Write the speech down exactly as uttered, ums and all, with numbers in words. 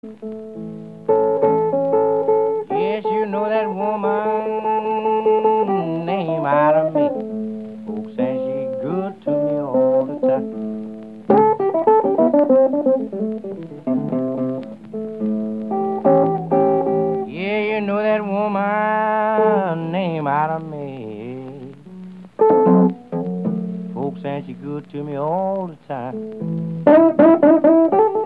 Yes, you know that woman name out of me. Folks say she good to me all the time. Yeah, you know that woman name out of me. Folks say she good to me all the time.